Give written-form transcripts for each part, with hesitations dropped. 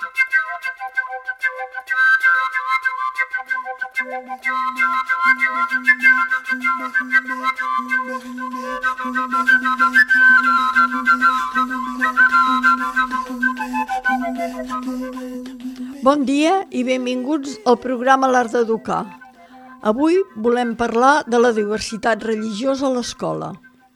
Bon dia i benvinguts al programa L'Art d'Educar. Avui volem parlar de la diversitat religiosa a l'escola.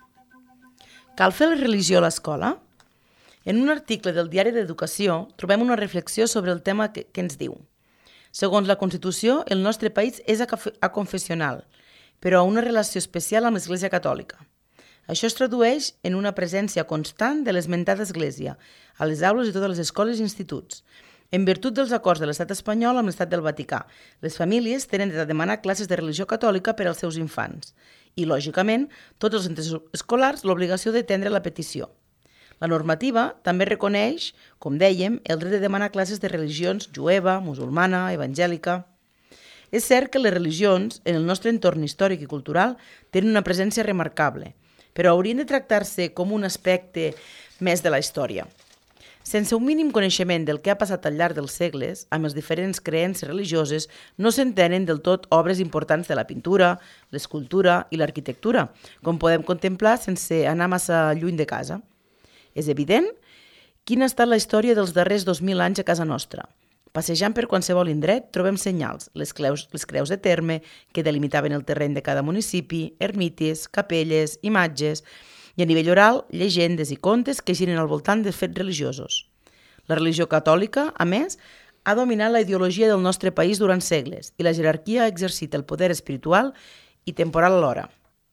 Cal fer la religió a l'escola? En un article del Diari d'Educació trobem una reflexió sobre el tema que ens diu: segons la Constitució, el nostre país és aconfessional, però una relació especial amb l'Església Catòlica. Això es tradueix en una presència constant de l'esmentada Església a les aules de totes les escoles i instituts. En virtut dels acords de l'Estat espanyol amb l'Estat del Vaticà, les famílies tenen de demanar classes de religió catòlica per als seus infants i, lògicament, tots els centres escolars l'obligació d'atendre la petició. La normativa també reconeix, com dèiem, el dret de demanar classes de religions jueva, musulmana, evangèlica. És cert que les religions, en el nostre entorn històric i cultural, tenen una presència remarcable, però haurien de tractar-se com un aspecte més de la història. Sense un mínim coneixement del que ha passat al llarg dels segles, amb les diferents creences religioses, no s'entenen del tot obres importants de la pintura, l'escultura i l'arquitectura, com podem contemplar sense anar massa lluny de casa. És evident quina ha estat la història dels darrers 2.000 anys a casa nostra. Passejant per qualsevol indret trobem senyals, les creus de terme que delimitaven el terreny de cada municipi, ermites, capelles, imatges, i a nivell oral, llegendes i contes que giren al voltant de fets religiosos. La religió catòlica, a més, ha dominat la ideologia del nostre país durant segles i la jerarquia ha exercit el poder espiritual i temporal alhora.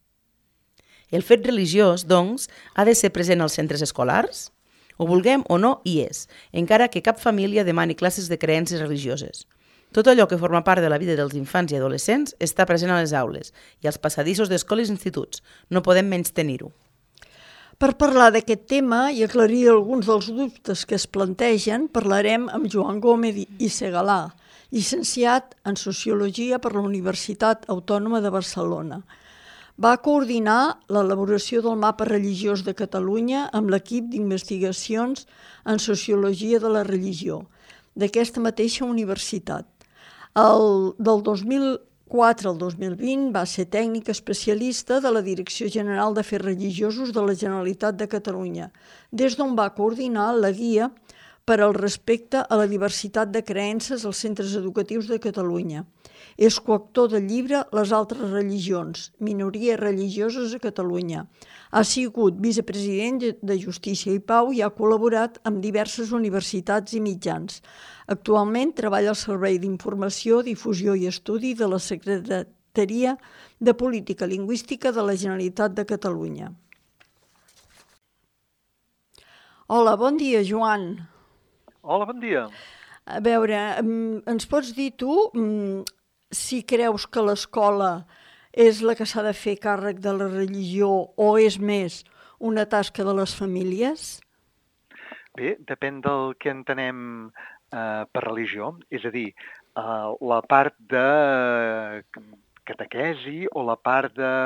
El fet religiós, doncs, ha de ser present als centres escolars? Ho vulguem o no, hi és, encara que cap família demani classes de creences religioses. Tot allò que forma part de la vida dels infants i adolescents està present a les aules i als passadissos d'escoles i instituts. No podem menystenir-ho. Per parlar d'aquest tema i aclarir alguns dels dubtes que es plantegen, parlarem amb Joan Gómez i Segalà, llicenciat en Sociologia per la Universitat Autònoma de Barcelona. Va coordinar l'elaboració del mapa religiós de Catalunya amb l'equip d'investigacions en Sociologia de la Religió d'aquesta mateixa universitat. Del 2004 al 2020 va ser tècnic especialista de la Direcció General d'Afers Religiosos de la Generalitat de Catalunya, des d'on va coordinar la guia per al respecte a la diversitat de creences als centres educatius de Catalunya. És coautor del llibre Les altres religions, minories religioses a Catalunya. Ha sigut vicepresident de Justícia i Pau i ha col·laborat amb diverses universitats i mitjans. Actualment treballa al Servei d'Informació, Difusió i Estudi de la Secretaria de Política Lingüística de la Generalitat de Catalunya. Hola, bon dia, Joan. Hola, bon dia. A veure, ens pots dir tu si creus que l'escola és la que s'ha de fer càrrec de la religió o és més una tasca de les famílies? Bé, depèn del que entenem per religió, és a dir, la part de catequesi o la part de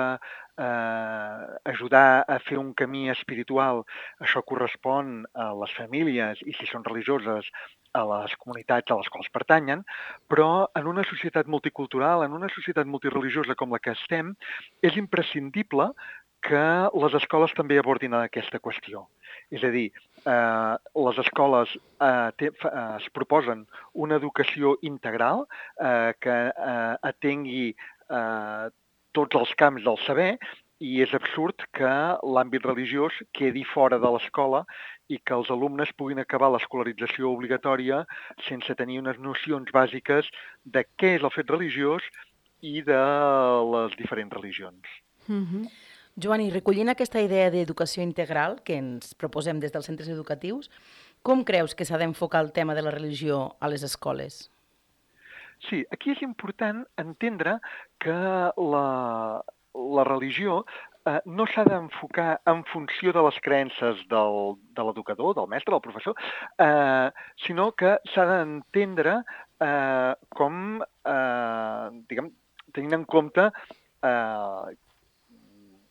ajudar a fer un camí espiritual, això correspon a les famílies i si són religioses a les comunitats a les quals pertanyen, però en una societat multicultural, en una societat multireligiosa com la que estem, és imprescindible que les escoles també abordin aquesta qüestió. És a dir, les escoles es proposen una educació integral que atengui tots els camps del saber i és absurd que l'àmbit religiós quedi fora de l'escola i que els alumnes puguin acabar l'escolarització obligatòria sense tenir unes nocions bàsiques de què és el fet religiós i de les diferents religions. Joan, i recollint aquesta idea d'educació integral que ens proposem des dels centres educatius, com creus que s'ha d'enfocar el tema de la religió a les escoles? Sí, aquí és important entendre que la religió no s'ha d'enfocar en funció de les creences de l'educador, del mestre, del professor, sinó que s'ha d'entendre com, diguem, tenint en compte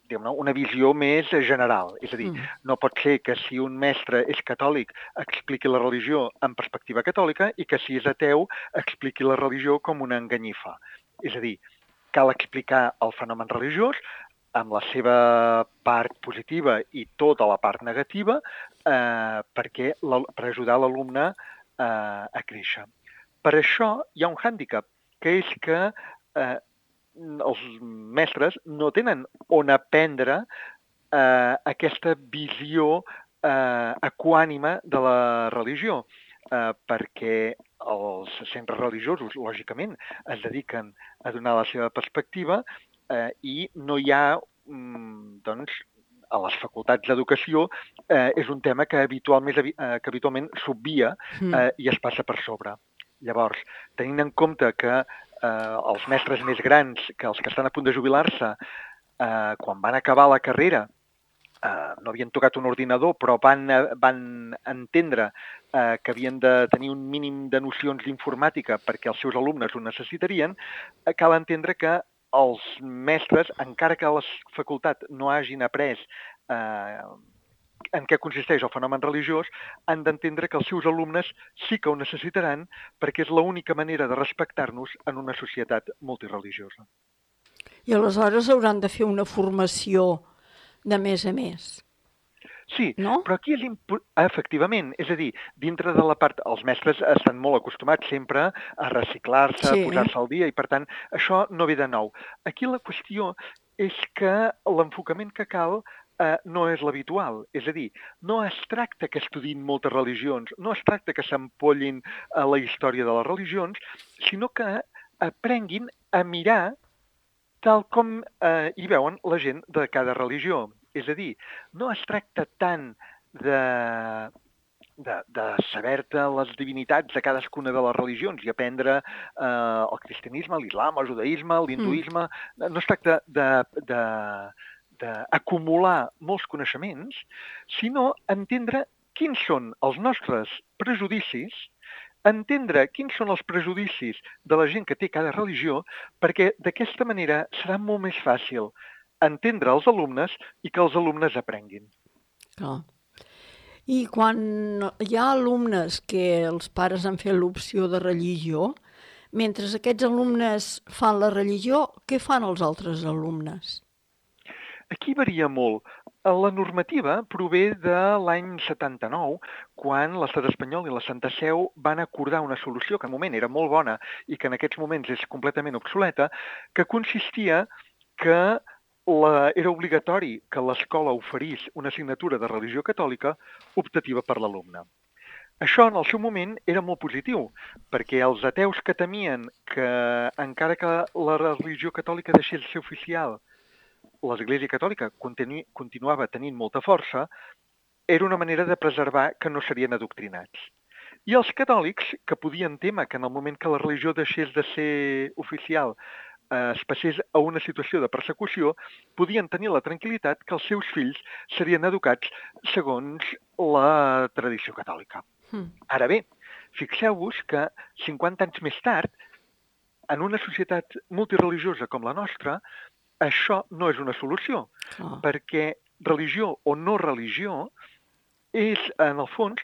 una visió més general. És a dir, no pot ser que si un mestre és catòlic expliqui la religió en perspectiva catòlica i que si és ateu expliqui la religió com una enganyifa. És a dir, cal explicar el fenomen religiós amb la seva part positiva i tota la part negativa per ajudar l'alumne a créixer. Per això hi ha un hàndicap, que és que els mestres no tenen on aprendre aquesta visió equànime de la religió, perquè els centres religiosos, lògicament, es dediquen a donar la seva perspectiva i no hi ha, doncs, a les facultats d'educació és un tema que habitualment s'obvia i es passa per sobre. Llavors, tenint en compte que els mestres més grans, que els que estan a punt de jubilar-se, quan van acabar la carrera, no havien tocat un ordinador, però van entendre que havien de tenir un mínim de nocions d'informàtica perquè els seus alumnes ho necessitarien, cal entendre que els mestres, encara que a la facultat no hagin après en què consisteix el fenomen religiós, han d'entendre que els seus alumnes sí que ho necessitaran perquè és l'única manera de respectar-nos en una societat multireligiosa. I aleshores hauran de fer una formació de més a més. Sí, no? Però aquí és efectivament, és a dir, dintre de la part, els mestres estan molt acostumats sempre a reciclar-se, a posar-se al dia, i per tant, això no ve de nou. Aquí la qüestió és que l'enfocament que cal no és l'habitual. És a dir, no es tracta que estudiïn moltes religions, no es tracta que s'empollin a la història de les religions, sinó que aprenguin a mirar tal com hi veuen la gent de cada religió. És a dir, no es tracta tant de saber-te les divinitats de cadascuna de les religions i aprendre el cristianisme, l'islam, el judaïsme, l'hinduisme. No es tracta d'acumular molts coneixements, sinó entendre quins són els nostres prejudicis, entendre quins són els prejudicis de la gent que té cada religió, perquè d'aquesta manera serà molt més fàcil entendre els alumnes i que els alumnes aprenguin. Clar. I quan hi ha alumnes que els pares han fet l'opció de religió, mentre aquests alumnes fan la religió, què fan els altres alumnes? Aquí varia molt. La normativa prové de l'any 79, quan l'Estat espanyol i la Santa Seu van acordar una solució que en moment era molt bona i que en aquests moments és completament obsoleta, que consistia que era obligatori que l'escola oferís una assignatura de religió catòlica optativa per l'alumne. Això en el seu moment era molt positiu, perquè els ateus que temien que encara que la religió catòlica deixés de ser oficial, l'Església Catòlica continuava tenint molta força, era una manera de preservar que no serien adoctrinats. I els catòlics, que podien temer que en el moment que la religió deixés de ser oficial es passés a una situació de persecució, podien tenir la tranquil·litat que els seus fills serien educats segons la tradició catòlica. Ara bé, fixeu-vos que 50 anys més tard, en una societat multireligiosa com la nostra, això no és una solució, perquè religió o no religió és, en el fons,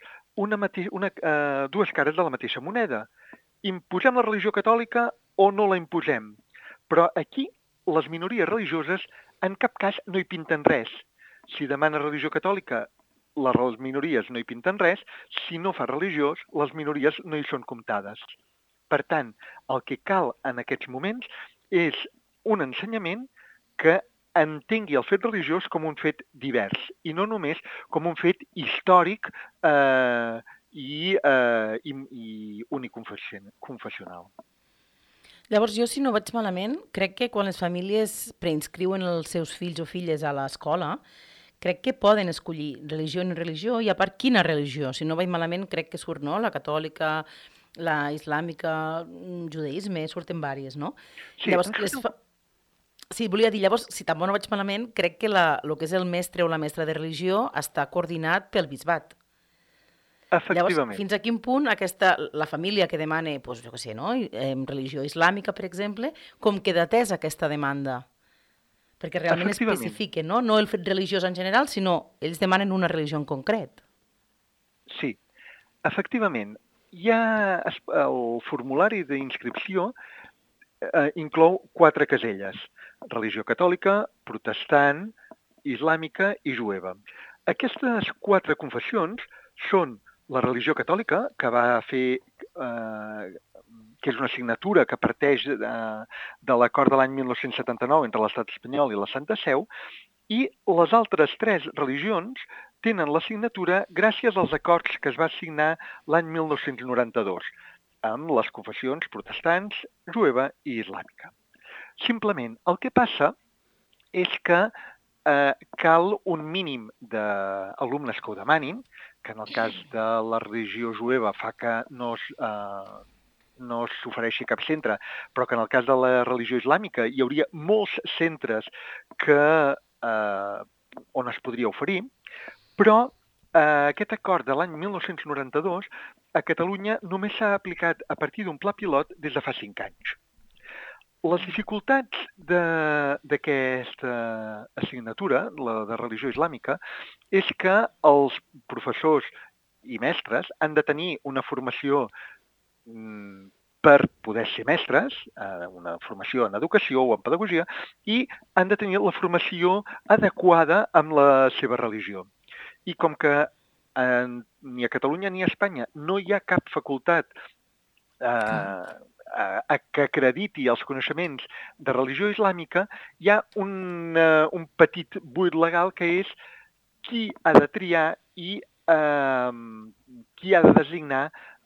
dues cares de la mateixa moneda. Imposem la religió catòlica o no la imposem? Però aquí les minories religioses en cap cas no hi pinten res. Si demana religió catòlica, les minories no hi pinten res. Si no fa religiós, les minories no hi són comptades. Per tant, el que cal en aquests moments és un ensenyament que entengui el fet religiós com un fet divers i no només com un fet històric i uniconfessional. Llavors, jo, si no vaig malament, crec que quan les famílies preinscriuen els seus fills o filles a l'escola, crec que poden escollir religió o no religió, i a part, quina religió? Si no vaig malament, crec que surt, no?, la catòlica, la islàmica, judaïsme, surten vàries, no? Sí, llavors, sí, volia dir, llavors, si tampoc no vaig malament, crec que el que és el mestre o la mestra de religió està coordinat pel bisbat. Efectivament. Llavors, fins a quin punt la família que demana, doncs, jo què sé, no? Religió islàmica, per exemple, com queda atesa aquesta demanda? Perquè realment especifiquen, no? No el fet religiós en general, sinó ells demanen una religió en concret. Sí, efectivament. El formulari d'inscripció inclou 4 caselles: religió catòlica, protestant, islàmica i jueva. Aquestes 4 confessions són la religió catòlica, que va fer, que és una assignatura que parteix de l'acord de l'any 1979 entre l'Estat espanyol i la Santa Seu, i les altres 3 religions tenen l'assignatura gràcies als acords que es va signar l'any 1992 amb les confessions protestants, jueva i islàmica. Simplement, el que passa és que cal un mínim d'alumnes que ho demanin, que en el cas de la religió jueva fa que no s'ofereixi cap centre, però que en el cas de la religió islàmica hi hauria molts centres on es podria oferir, però aquest acord de l'any 1992 a Catalunya només s'ha aplicat a partir d'un pla pilot des de fa 5 anys. Les dificultats d'aquesta assignatura, la de religió islàmica, és que els professors i mestres han de tenir una formació per poder ser mestres, una formació en educació o en pedagogia, i han de tenir la formació adequada amb la seva religió. I com que ni a Catalunya ni a Espanya no hi ha cap facultat que acrediti els coneixements de religió islàmica, hi ha un petit buit legal que és qui ha de triar i qui ha de designar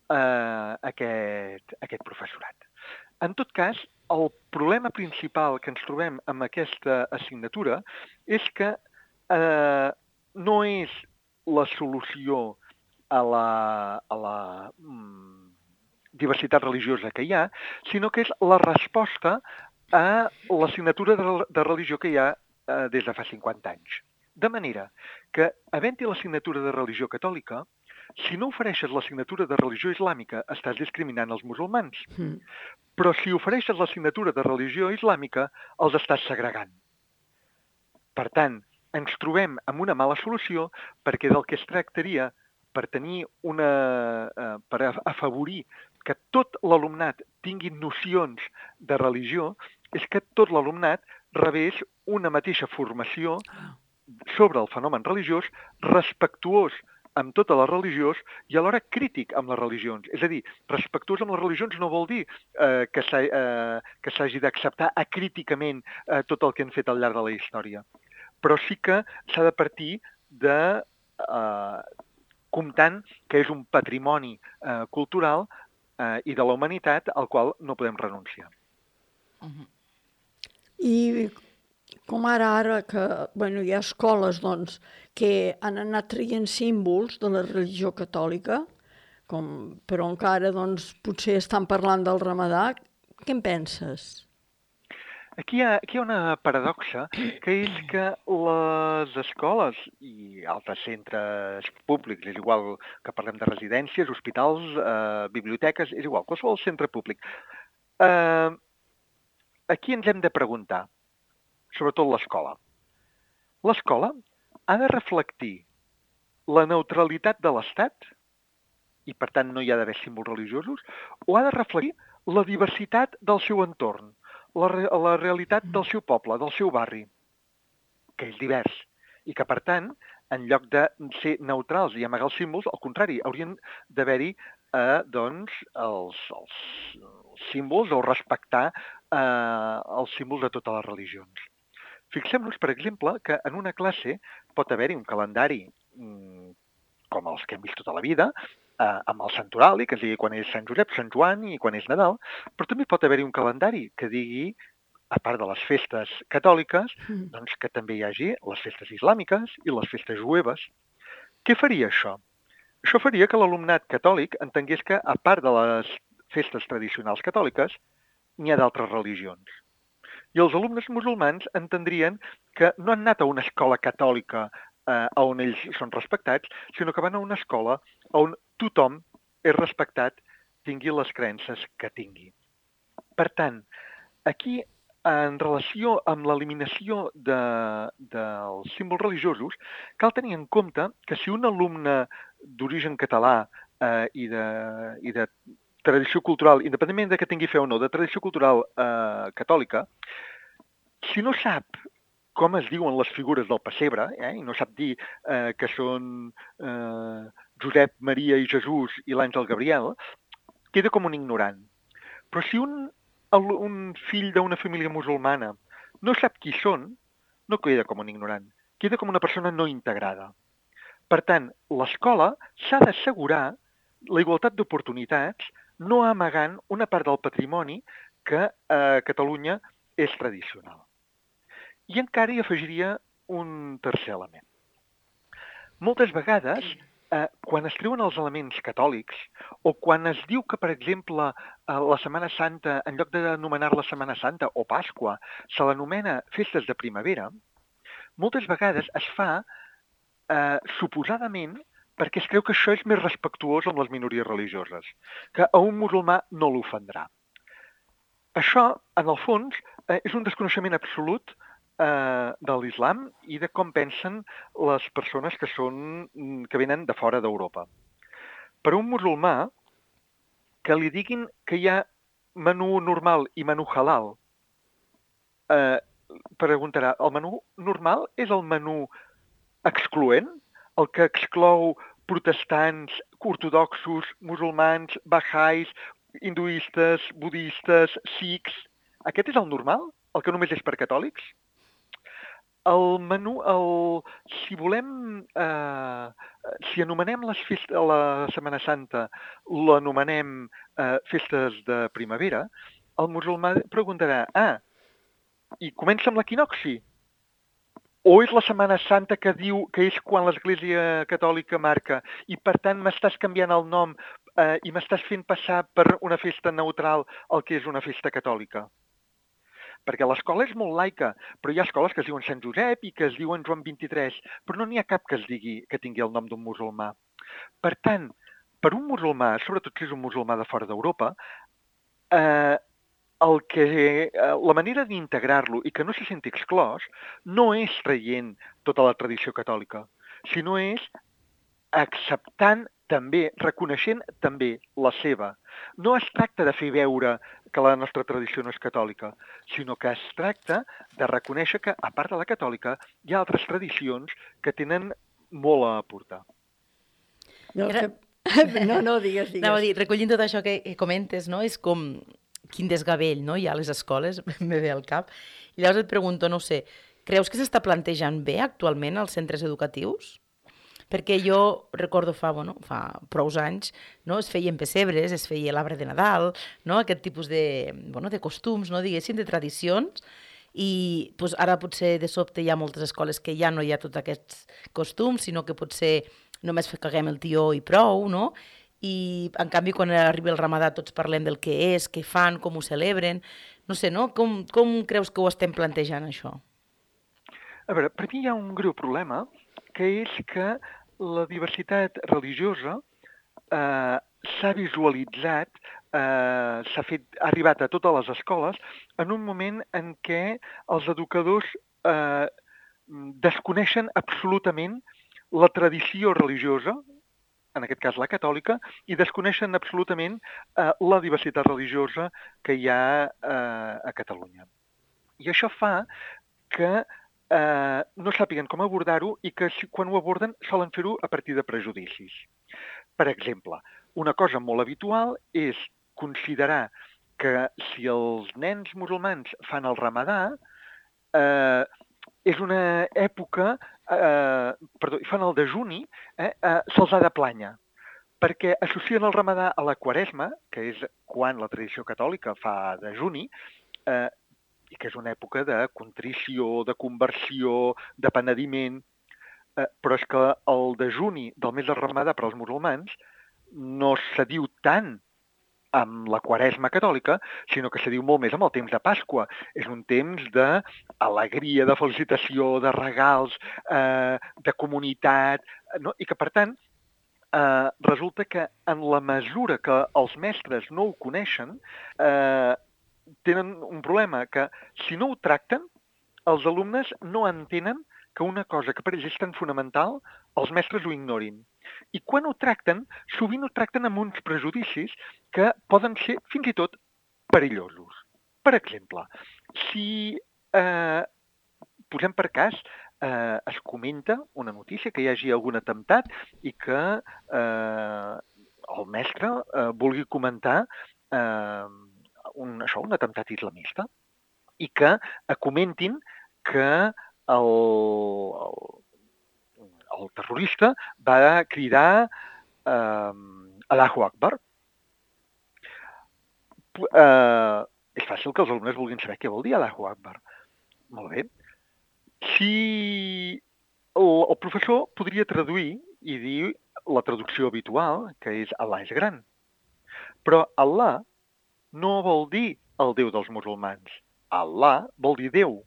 aquest professorat. En tot cas, el problema principal que ens trobem amb aquesta assignatura és que no és la solució a la diversitat religiosa que hi ha, sinó que és la resposta a l'assignatura de religió que hi ha des de fa 50 anys. De manera que, havent-hi l'assignatura de religió catòlica, si no ofereixes l'assignatura de religió islàmica, estàs discriminant els musulmans. Però si ofereixes l'assignatura de religió islàmica, els estàs segregant. Per tant, ens trobem amb una mala solució perquè del que es tractaria per afavorir que tot l'alumnat tingui nocions de religió és que tot l'alumnat rebés una mateixa formació sobre el fenomen religiós, respectuós amb totes les religions i alhora crític amb les religions. És a dir, respectuós amb les religions no vol dir que s'hagi d'acceptar acríticament tot el que han fet al llarg de la història. Però sí que s'ha de partir de comptant que és un patrimoni cultural i de la humanitat al qual no podem renunciar. I com ara que hi ha escoles que han anat traient símbols de la religió catòlica, però encara potser estan parlant del Ramadà, què en penses? Aquí hi ha una paradoxa, que és que les escoles i altres centres públics, és igual que parlem de residències, hospitals, biblioteques, és igual, qualsevol centre públic. Aquí ens hem de preguntar, sobretot l'escola. L'escola ha de reflectir la neutralitat de l'Estat, i per tant no hi ha d'haver símbols religiosos, o ha de reflectir la diversitat del seu entorn, la realitat del seu poble, del seu barri, que és divers, i que, per tant, en lloc de ser neutrals i amagar els símbols, al contrari, haurien d'haver-hi els símbols o respectar els símbols de totes les religions. Fixem-nos, per exemple, que en una classe pot haver-hi un calendari com els que hem vist tota la vida, amb el santorali, que es digui quan és Sant Josep, Sant Joan i quan és Nadal, però també pot haver-hi un calendari que digui, a part de les festes catòliques, que també hi hagi les festes islàmiques i les festes jueves. Què faria això? Això faria que l'alumnat catòlic entengués que, a part de les festes tradicionals catòliques, n'hi ha d'altres religions. I els alumnes musulmans entendrien que no han anat a una escola catòlica on ells són respectats, sinó que van a una escola on tothom és respectat, tingui les creences que tingui. Per tant, aquí en relació amb l'eliminació dels símbols religiosos, cal tenir en compte que si un alumne d'origen català i de tradició cultural, independentment de que tingui fe o no, de tradició cultural catòlica, si no sap com es diuen les figures del pessebre, i no sap dir que són Josep, Maria i Jesús i l'àngel Gabriel, queda com un ignorant. Però si un fill d'una família musulmana no sap qui són, no queda com un ignorant, queda com una persona no integrada. Per tant, l'escola s'ha d'assegurar la igualtat d'oportunitats, no amagant una part del patrimoni que a Catalunya és tradicional. I encara hi afegiria un tercer element. Moltes vegades, quan es treuen els elements catòlics, o quan es diu que, per exemple, la Setmana Santa, en lloc d'anomenar-la Setmana Santa o Pasqua, se l'anomena festes de primavera, moltes vegades es fa suposadament perquè es creu que això és més respectuós amb les minories religioses, que a un musulmà no l'ofendrà. Això, en el fons, és un desconeixement absolut de l'islam i de com pensen les persones que venen de fora d'Europa. Per un musulmà, que li diguin que hi ha menú normal i menú halal, preguntarà, el menú normal és el menú excloent, el que exclou protestants, ortodoxos, musulmans, bahais, hinduistes, budistes, sikhs? Aquest és el normal? El que només és per catòlics? El menú, si volem, si anomenem la Setmana Santa, l'anomenem festes de primavera, el musulmà preguntarà, i comença amb l'equinocci? O és la Setmana Santa que diu que és quan l'Església Catòlica marca i per tant m'estàs canviant el nom i m'estàs fent passar per una festa neutral el que és una festa catòlica? Perquè l'escola és molt laica, però hi ha escoles que es diuen Sant Josep i que es diuen Joan 23, però no n'hi ha cap que tingui el nom d'un musulmà. Per tant, per un musulmà, sobretot si és un musulmà de fora d'Europa, la manera d'integrar-lo i que no se senti exclòs no és traient tota la tradició catòlica, sinó és acceptant també, reconeixent també la seva. No es tracta de fer veure que la nostra tradició no és catòlica, sinó que es tracta de reconèixer que, a part de la catòlica, hi ha altres tradicions que tenen molt a aportar. No, digues. Anava a dir, recollint tot això que comentes, no? És com quin desgavell, no? Hi ha a les escoles, me ve al cap. I llavors et pregunto, no sé, creus que s'està plantejant bé actualment als centres educatius? Perquè jo recordo fa prou anys, no? Es feien pessebres, es feia l'arbre de Nadal, no? Aquest tipus de costums, no? Diguéssim, de tradicions, i doncs, ara potser de sobte hi ha moltes escoles que ja no hi ha tots aquests costums, sinó que potser només caguem el tió i prou, no? I en canvi quan arriba el Ramadà tots parlem del que és, què fan, com ho celebren, no sé, no? Com creus que ho estem plantejant, això? A veure, per mi hi ha un greu problema, que és que la diversitat religiosa s'ha visualitzat, ha arribat a totes les escoles en un moment en què els educadors desconeixen absolutament la tradició religiosa, en aquest cas la catòlica, i desconeixen absolutament la diversitat religiosa que hi ha a Catalunya. I això fa que no sàpiguen com abordar-ho i que quan ho aborden solen fer-ho a partir de prejudicis. Per exemple, una cosa molt habitual és considerar que si els nens musulmans fan el Ramadà, és una època, fan el dejuni, se'ls ha de plànyer, perquè associen el Ramadà a la Quaresma, que és quan la tradició catòlica fa dejuni, i que és una època de contrició, de conversió, de penediment, però és que el dejuni del mes de Ramadà per als musulmans no se diu tant amb la Quaresma catòlica, sinó que se diu molt més amb el temps de Pasqua. És un temps d'alegria, de felicitació, de regals, de comunitat, no? I que, per tant, resulta que en la mesura que els mestres no ho coneixen, tenen un problema, que si no ho tracten, els alumnes no entenen que una cosa que per ells és tan fonamental, els mestres ho ignorin. I quan ho tracten, sovint ho tracten amb uns prejudicis que poden ser fins i tot perillosos. Per exemple, si posem per cas, es comenta una notícia que hi hagi algun atemptat i que el mestre vulgui comentar un atemptat islamista i que comentin que el terrorista va cridar Allahu Akbar. És fàcil que els alumnes vulguin saber què vol dir Allahu Akbar. Molt bé. Si el professor podria traduir i dir la traducció habitual, que és Allah és gran. Però Allah no vol dir el Déu dels musulmans. Allah vol dir Déu.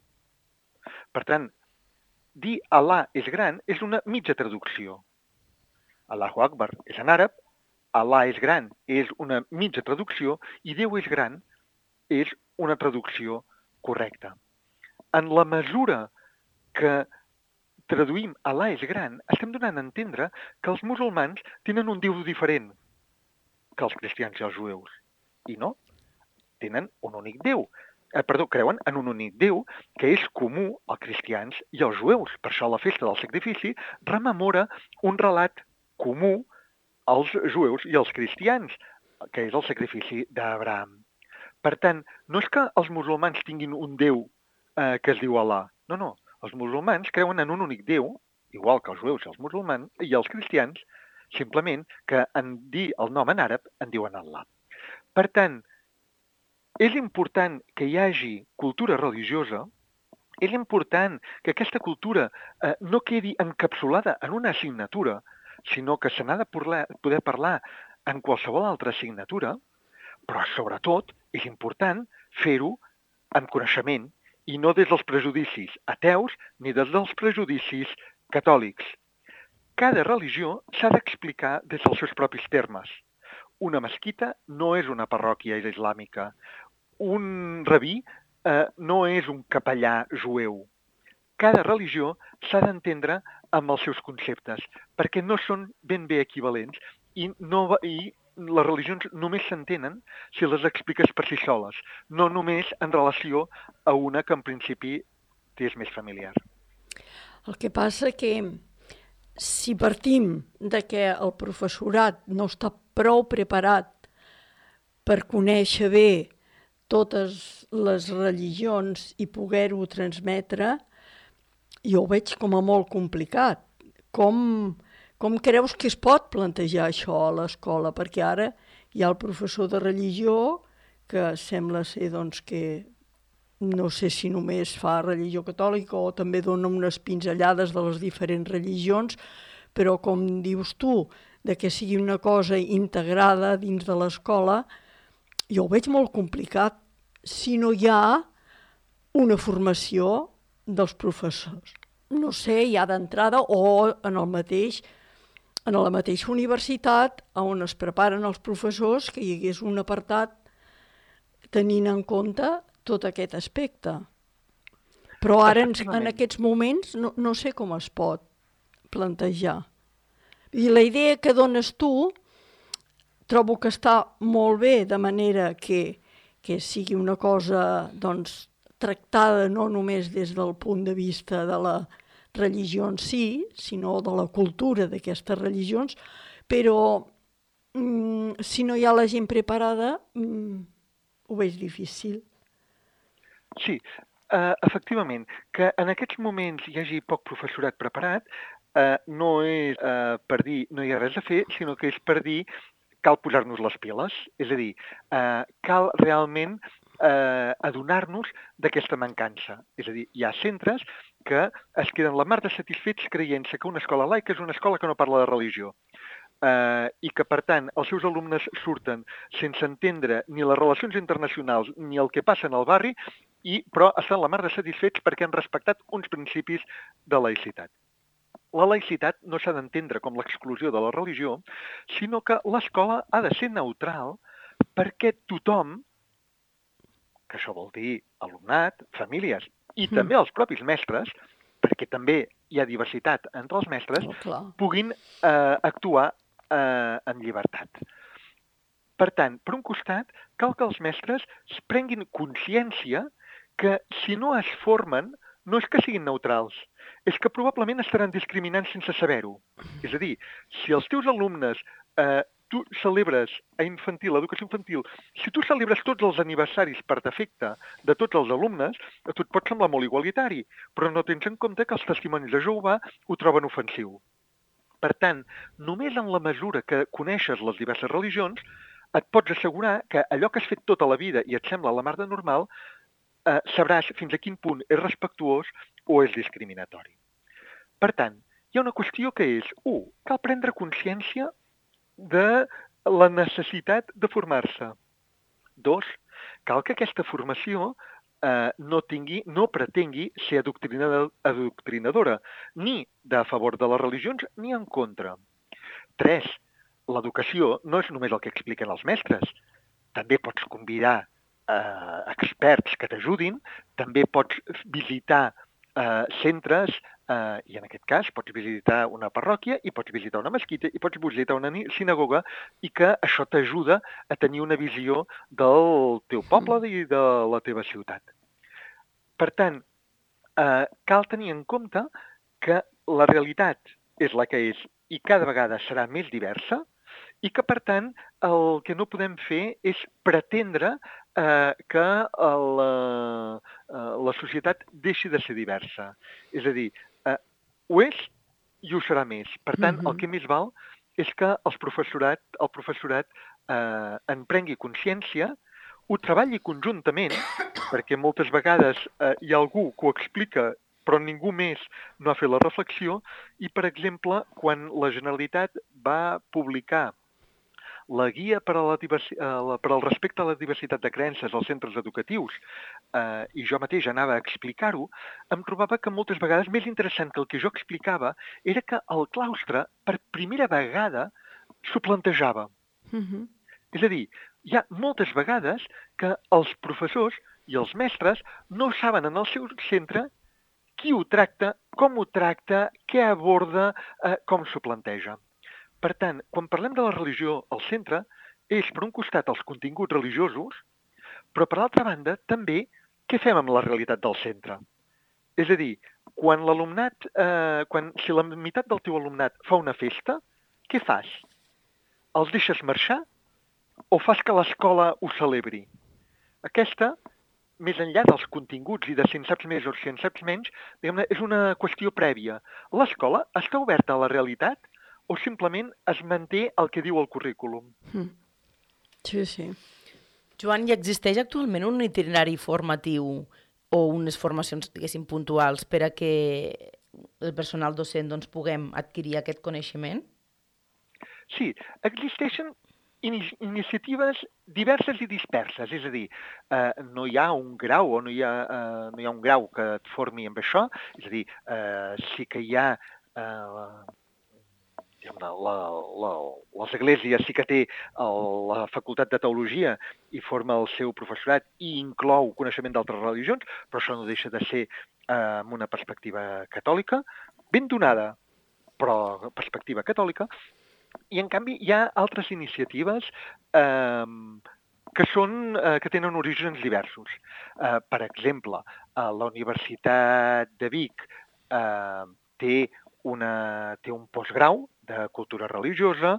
Per tant, dir Allah és gran és una mitja traducció. Allahu Akbar és en àrab, Allah és gran és una mitja traducció i Déu és gran és una traducció correcta. En la mesura que traduïm Allah és gran, estem donant a entendre que els musulmans tenen un Déu diferent que els cristians i els jueus. I no, tenen un únic Déu. Creuen en un únic Déu que és comú als cristians i als jueus. Per això la festa del sacrifici rememora un relat comú als jueus i als cristians, que és el sacrifici d'Abraham. Per tant, no és que els musulmans tinguin un Déu que es diu Allah. No. Els musulmans creuen en un únic Déu, igual que els jueus i els musulmans i els cristians, simplement que en dir el nom en àrab en diuen Allah. Per tant, és important que hi hagi cultura religiosa, és important que aquesta cultura no quedi encapsulada en una assignatura, sinó que se n'ha de poder parlar en qualsevol altra assignatura, però sobretot és important fer-ho amb coneixement i no des dels prejudicis ateus ni des dels prejudicis catòlics. Cada religió s'ha d'explicar des dels seus propis termes. Una mesquita no és una parròquia islàmica. Un rabí no és un capellà jueu. Cada religió s'ha d'entendre amb els seus conceptes, perquè no són ben bé equivalents i les religions només s'entenen si les expliques per si soles, no només en relació a una que en principi és més familiar. El que passa que si partim de que el professorat no està prou preparat per conèixer bé totes les religions i poder-ho transmetre, jo ho veig com a molt complicat. Com creus que es pot plantejar això a l'escola? Perquè ara hi ha el professor de religió que sembla ser que no sé si només fa religió catòlica o també dona unes pinzellades de les diferents religions, però com dius tu, de que sigui una cosa integrada dins de l'escola, jo ho veig molt complicat si no hi ha una formació dels professors. No sé, ja d'entrada o en la mateixa universitat on es preparen els professors que hi hagués un apartat tenint en compte tot aquest aspecte. Però ara en aquests moments no sé com es pot plantejar. I la idea que dones tu trobo que està molt bé, de manera que sigui una cosa tractada no només des del punt de vista de la religió en si, sinó de la cultura d'aquestes religions, però si no hi ha la gent preparada, ho veig difícil. Sí, efectivament, que en aquests moments hi hagi poc professorat preparat no és per dir no hi ha res a fer, sinó que és per dir cal posar-nos les piles. És a dir, cal realment adonar-nos d'aquesta mancança. És a dir, hi ha centres que es queden la mar de satisfets creient-se que una escola laica és una escola que no parla de religió. I que, per tant, els seus alumnes surten sense entendre ni les relacions internacionals ni el que passa en el barri, però estan la mar de satisfets perquè han respectat uns principis de laïcitat. La laïcitat no s'ha d'entendre com l'exclusió de la religió, sinó que l'escola ha de ser neutral perquè tothom que això vol dir alumnat, famílies i també els propis mestres, perquè també hi ha diversitat entre els mestres, puguin actuar en llibertat. Per tant, per un costat, cal que els mestres es prenguin consciència que si no es formen, no és que siguin neutrals, és que probablement estaran discriminant sense saber-ho. És a dir, si els teus alumnes, tu celebres a l'educació infantil, si tu celebres tots els aniversaris per defecte de tots els alumnes, a tu et pot semblar molt igualitari, però no tens en compte que els testimonis de Jehovà ho troben ofensiu. Per tant, només en la mesura que coneixes les diverses religions, et pots assegurar que allò que has fet tota la vida i et sembla la mar de normal, sabràs fins a quin punt és respectuós o és discriminatori. Per tant, hi ha una qüestió que és, 1, cal prendre consciència de la necessitat de formar-se. 2, cal que aquesta formació no pretengui ser adoctrinadora, ni a favor de les religions ni en contra. 3, l'educació no és només el que expliquen els mestres. També pots convidar experts que t'ajudin, també pots visitar centres, i en aquest cas pots visitar una parròquia i pots visitar una mesquita i pots visitar una sinagoga i que això t'ajuda a tenir una visió del teu poble i de la teva ciutat. Per tant, cal tenir en compte que la realitat és la que és i cada vegada serà més diversa i que, per tant, el que no podem fer és pretendre que la societat deixi de ser diversa. És a dir, ho és i ho serà més. Per tant, el que més val és que el professorat en prengui consciència, ho treballi conjuntament, perquè moltes vegades hi ha algú que ho explica però ningú més no ha fet la reflexió, i, per exemple, quan la Generalitat va publicar la guia per al respecte a la diversitat de creences als centres educatius, i jo mateix anava a explicar-ho, em trobava que moltes vegades més interessant que el que jo explicava era que el claustre, per primera vegada, s'ho plantejava. És a dir, hi ha moltes vegades que els professors i els mestres no saben en el seu centre qui ho tracta, com ho tracta, què aborda, com s'ho planteja. Per tant, quan parlem de la religió al centre, és, per un costat, els continguts religiosos, però, per l'altra banda, també què fem amb la realitat del centre. És a dir, si la meitat del teu alumnat fa una festa, què fas? Els deixes marxar o fas que l'escola ho celebri? Aquesta, més enllà dels continguts i de si en saps més o si en saps menys, diguem-ne, és una qüestió prèvia. L'escola està oberta a la realitat o simplement es manté el que diu el currículum? Sí, sí. Joan, hi existeix actualment un itinerari formatiu o unes formacions, diguéssim, puntuals per a que el personal docent puguem adquirir aquest coneixement? Sí, existeixen iniciatives diverses i disperses, és a dir, no hi ha un grau o no hi ha un grau que et formi amb això, és a dir, sí que hi ha l'Església sí que té la facultat de teologia i forma el seu professorat i inclou coneixement d'altres religions, però això no deixa de ser amb una perspectiva catòlica, ben donada, però perspectiva catòlica. I, en canvi, hi ha altres iniciatives que tenen orígens diversos. Per exemple, la Universitat de Vic té un postgrau de cultura religiosa,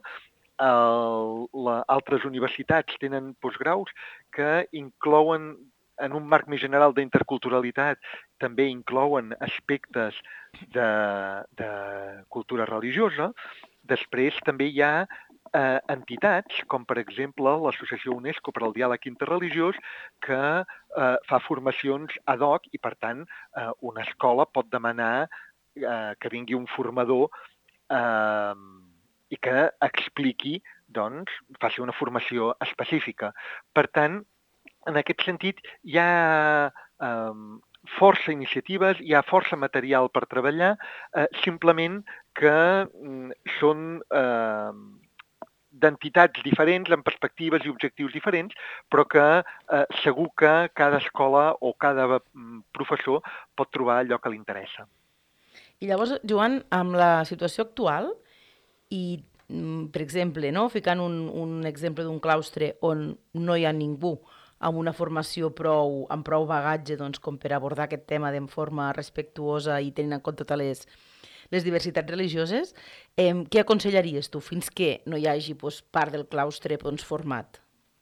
altres universitats tenen postgraus que inclouen, en un marc més general d'interculturalitat, també inclouen aspectes de cultura religiosa. Després també hi ha entitats, com per exemple l'Associació UNESCO per al Diàleg Interreligiós, que fa formacions ad hoc i, per tant, una escola pot demanar que vingui un formador i que expliqui, faci una formació específica. Per tant, en aquest sentit, hi ha força iniciatives, hi ha força material per treballar, simplement que són d'entitats diferents, amb perspectives i objectius diferents, però que segur que cada escola o cada professor pot trobar allò que li interessa. I llavors, Joan, amb la situació actual i, per exemple, no? Ficant un exemple d'un claustre on no hi ha ningú amb una formació amb prou bagatge doncs, com per abordar aquest tema de forma respectuosa i tenint en compte totes les diversitats religioses, què aconsellaries tu fins que no hi hagi part del claustre format?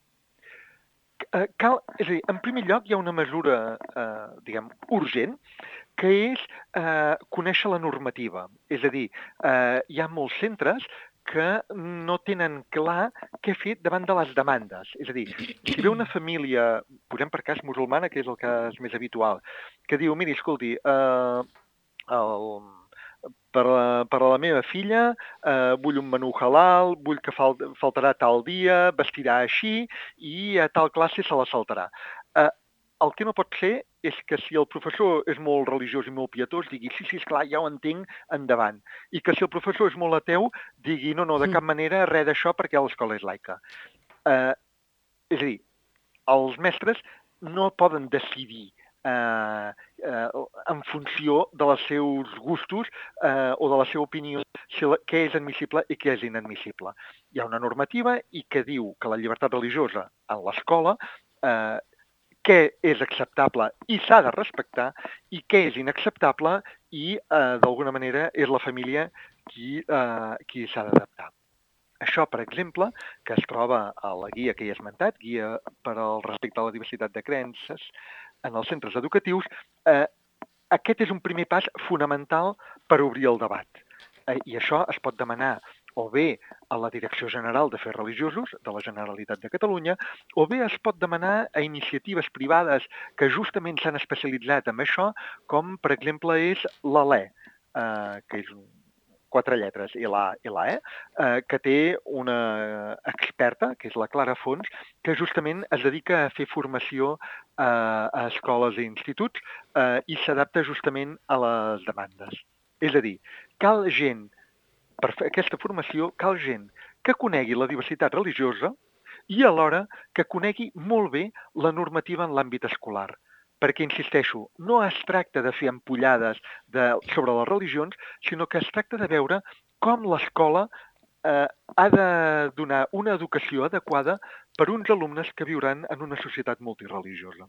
És a dir, en primer lloc hi ha una mesura, diguem, urgent, que és conèixer la normativa. És a dir, hi ha molts centres que no tenen clar què fer davant de les demandes. És a dir, si ve una família, posem per cas musulmana, que és el cas més habitual, que diu, miri, escolti, per a la meva filla vull un menú halal, vull que faltarà tal dia, vestirà així i a tal classe se la saltarà. El que no pot ser és que si el professor és molt religiós i molt pietós, digui, sí, esclar, ja ho entenc, endavant. I que si el professor és molt ateu, digui, no, de cap manera, res d'això perquè l'escola és laica. És a dir, els mestres no poden decidir en funció dels seus gustos o de la seva opinió què és admissible i què és inadmissible. Hi ha una normativa i que diu que la llibertat religiosa en l'escola què és acceptable i s'ha de respectar i què és inacceptable i d'alguna manera és la família qui s'ha d'adaptar. Això, per exemple, que es troba a la guia que he esmentat, guia per al respecte a la diversitat de creences en els centres educatius, aquest és un primer pas fonamental per obrir el debat. I això es pot demanar o bé a la Direcció General d'Afers Religiosos de la Generalitat de Catalunya, o bé es pot demanar a iniciatives privades que justament s'han especialitzat en això, com per exemple és l'ALE, que és 4 lletres, LAE, que té una experta, que és la Clara Fons, que justament es dedica a fer formació a escoles i instituts i s'adapta justament a les demandes. És a dir, cal gent, per fer aquesta formació, cal gent que conegui la diversitat religiosa i alhora que conegui molt bé la normativa en l'àmbit escolar. Perquè, insisteixo, no es tracta de fer ampollades sobre les religions, sinó que es tracta de veure com l'escola ha de donar una educació adequada per uns alumnes que viuran en una societat multireligiosa.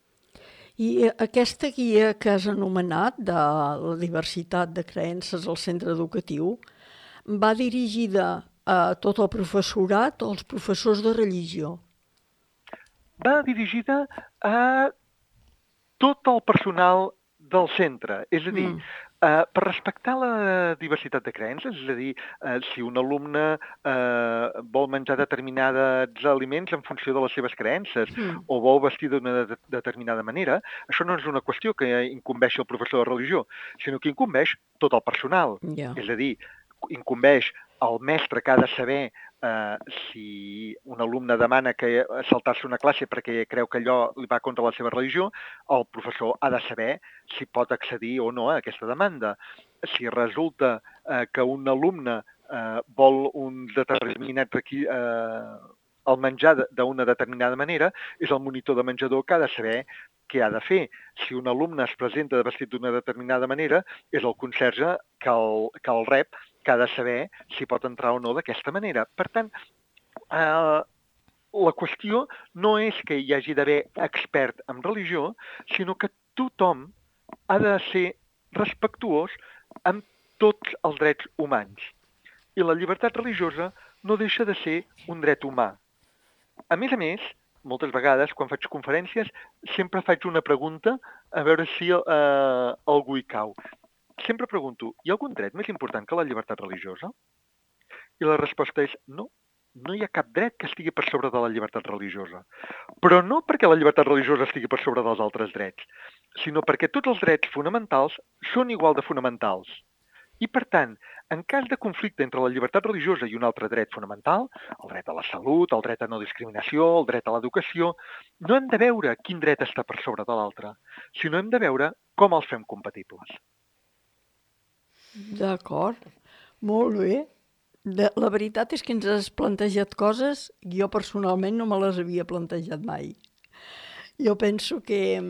I aquesta guia que has anomenat de la diversitat de creences al centre educatiu va dirigida a tot el professorat o als professors de religió? Va dirigida a tot el personal del centre. És a dir, per respectar la diversitat de creences, és a dir, si un alumne vol menjar determinats aliments en funció de les seves creences o vol vestir d'una determinada manera, això no és una qüestió que incumbeixi el professor de religió, sinó que incumbeix tot el personal. És a dir, incumbeix el mestre que ha de saber si un alumne demana que saltar-se una classe perquè creu que allò li va contra la seva religió, el professor ha de saber si pot accedir o no a aquesta demanda. Si resulta que un alumne vol un determinat el menjar d'una determinada manera, és el monitor de menjador que ha de saber què ha de fer. Si un alumne es presenta de vestit d'una determinada manera, és el conserge que el rep que ha de saber si pot entrar o no d'aquesta manera. Per tant, la qüestió no és que hi hagi d'haver expert en religió, sinó que tothom ha de ser respectuós amb tots els drets humans. I la llibertat religiosa no deixa de ser un dret humà. A més, moltes vegades, quan faig conferències, sempre faig una pregunta a veure si algú hi cau. Sempre pregunto, hi ha algun dret més important que la llibertat religiosa? I la resposta és no. No hi ha cap dret que estigui per sobre de la llibertat religiosa. Però no perquè la llibertat religiosa estigui per sobre dels altres drets, sinó perquè tots els drets fonamentals són igual de fonamentals. I, per tant, en cas de conflicte entre la llibertat religiosa i un altre dret fonamental, el dret a la salut, el dret a no discriminació, el dret a l'educació, no hem de veure quin dret està per sobre de l'altre, sinó hem de veure com els fem compatibles. D'acord, molt bé. La veritat és que ens has plantejat coses que jo personalment no me les havia plantejat mai. Jo penso que,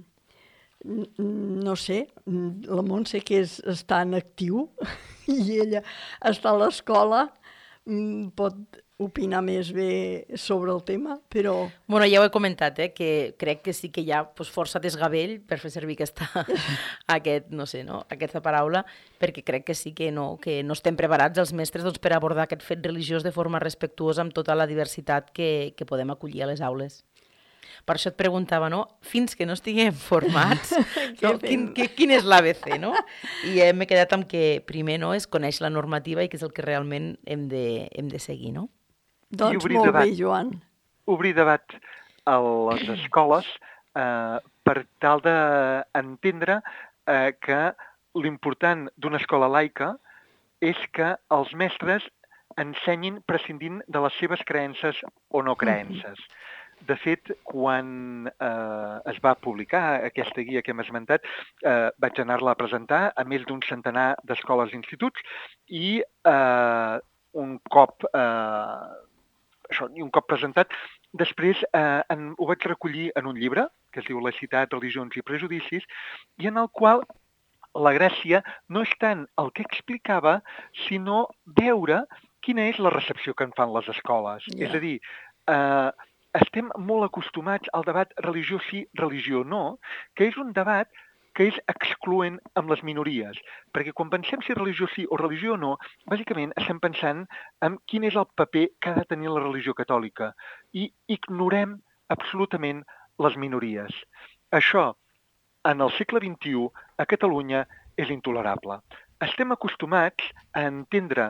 no sé, la Montse que està en actiu i ella està a l'escola, pot opinar més bé sobre el tema, però... Bueno, ja ho he comentat, que crec que sí que hi ha força desgavell, per fer servir aquesta paraula, perquè crec que sí que no estem preparats els mestres per abordar aquest fet religiós de forma respectuosa amb tota la diversitat que podem acollir a les aules. Per això et preguntava, fins que no estiguem formats, quin és l'ABC, no? I m'he quedat amb que primer és conèixer la normativa i que és el que realment hem de seguir, no? Doncs molt bé, Joan. Obrir debat a les escoles per tal d'entendre que l'important d'una escola laica és que els mestres ensenyin prescindint de les seves creences o no creences. De fet, quan es va publicar aquesta guia que hem esmentat, vaig anar-la a presentar a més d'un centenar d'escoles i instituts i un cop presentat, després ho vaig recollir en un llibre que es diu Laïcitat, religions i prejudicis, i en el qual la gràcia no és tant el que explicava, sinó veure quina és la recepció que en fan les escoles. Yeah. És a dir, estem molt acostumats al debat religió sí, religió no, que és un debat que és excloent amb les minories. Perquè quan pensem si religió sí o religió no, bàsicament estem pensant en quin és el paper que ha de tenir la religió catòlica i ignorem absolutament les minories. Això, en el segle XXI, a Catalunya, és intolerable. Estem acostumats a entendre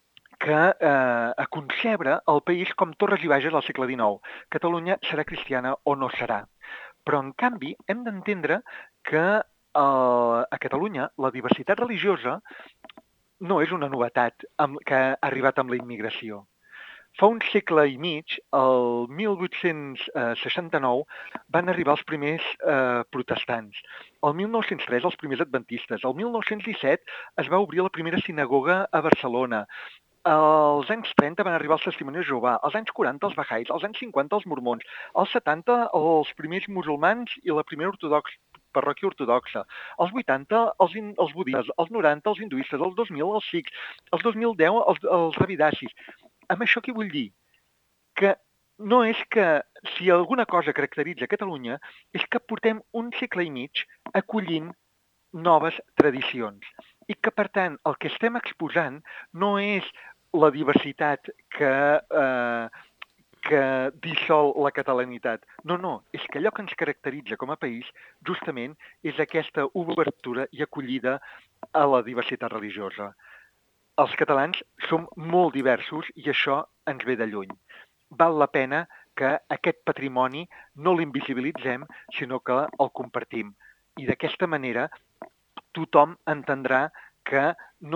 a concebre el país com Torres i Bages al segle XIX. Catalunya serà cristiana o no serà. Però, en canvi, hem d'entendre que a Catalunya la diversitat religiosa no és una novetat que ha arribat amb la immigració. Fa un segle i mig, el 1869, van arribar els primers protestants. El 1903, els primers adventistes. El 1917 es va obrir la primera sinagoga a Barcelona. Als anys 30 van arribar els testimonis de Jehovà, als anys 40 els bahais, als anys 50 els mormons, als 70 els primers musulmans i la primera parròquia ortodoxa, als 80 els budistes, als 90 els hinduistes, als 2000 els sikhs, als 2010 els ravidacis. Amb això què vull dir? Que no és que si alguna cosa caracteritza Catalunya és que portem un segle i mig acollint noves tradicions i que, per tant, el que estem exposant no és la diversitat que dissol la catalanitat. No, és que allò que ens caracteritza com a país justament és aquesta obertura i acollida a la diversitat religiosa. Els catalans som molt diversos i això ens ve de lluny. Val la pena que aquest patrimoni no l'invisibilitzem, sinó que el compartim. I d'aquesta manera tothom entendrà que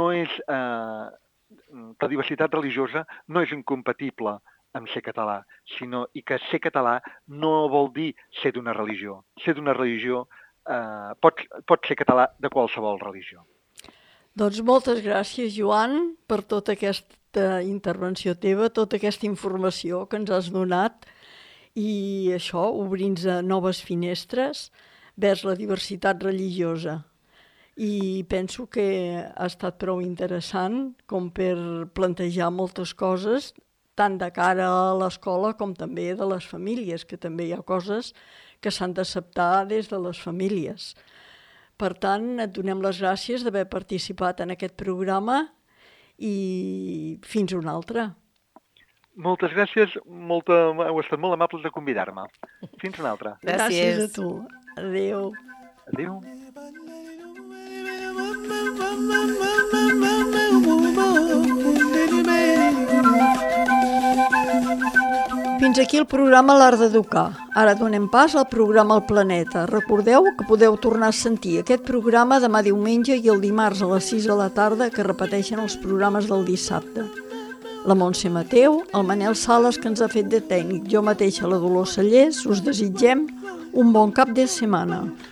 la diversitat religiosa no és incompatible amb ser català, i que ser català no vol dir ser d'una religió. Ser d'una religió pot ser català de qualsevol religió. Doncs moltes gràcies, Joan, per tota aquesta intervenció teva, tota aquesta informació que ens has donat i això, obrint-nos a noves finestres vers la diversitat religiosa. I penso que ha estat prou interessant com per plantejar moltes coses, tant de cara a l'escola com també de les famílies, que també hi ha coses que s'han d'acceptar des de les famílies. Per tant, et donem les gràcies d'haver participat en aquest programa i fins un altre. Moltes gràcies, heu estat molt amables de convidar-me. Fins un altre. Gràcies a tu. Adéu. Adéu. Fins aquí el programa L'Art d'Educar. Ara donem pas al programa El Planeta. Recordeu que podeu tornar a sentir aquest programa demà diumenge i el dimarts a les 6 de la tarda, que repeteixen els programes del dissabte. La Montse Mateu, el Manel Sales, que ens ha fet de tècnic, jo mateixa, la Dolors Cellers, us desitgem un bon cap de setmana.